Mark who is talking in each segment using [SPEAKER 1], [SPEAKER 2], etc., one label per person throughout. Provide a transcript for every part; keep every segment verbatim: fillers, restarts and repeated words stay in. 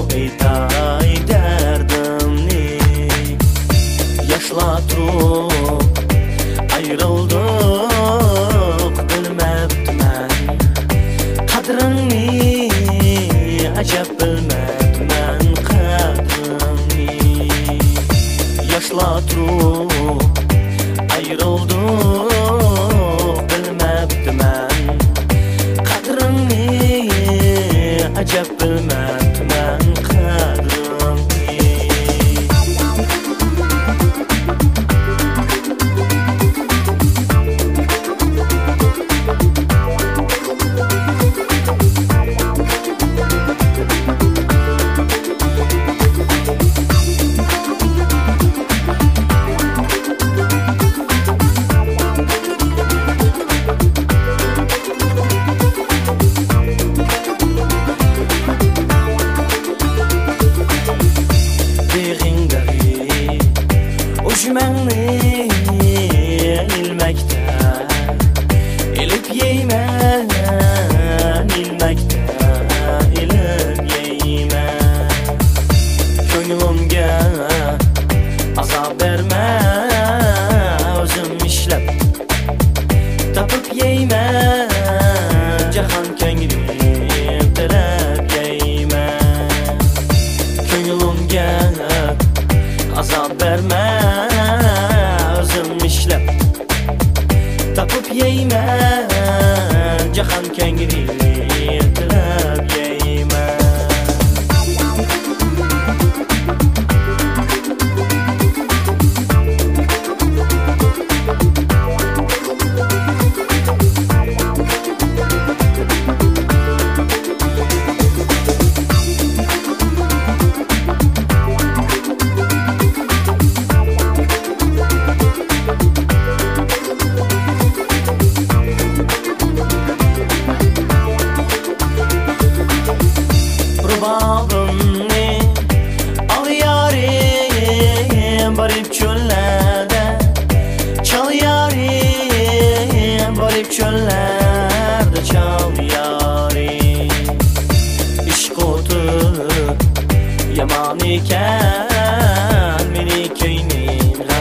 [SPEAKER 1] aytay derdimni. Yaşla turib ayrıldık, bilmebdimen qadrini, ajab bilmebdimen qadrini. Yaşla turib ayrıldık, bilmebdimen qadrini, ajab bilmebdimen qadrini. Ujmanni ilmakda ilib yeyman, ilmakda ilib yeyman. Ko'nglimga azob berma, o'zim ishlab topib yeyman. Jahon ko'nglim tilab yeyman. Ko'nglimga azob berma, o'zim ishlab topib yeyman. Jahon ko'nglim tilab yeyman. Rubabimni al yarim, borib cho'llarda chal yarim, borib cho'llarda chal yarim. Ishq o'ti yomon ekan, meni ko'nglimga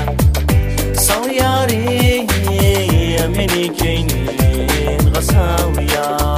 [SPEAKER 1] sol yarim, meni ko'nglimga sol yarim.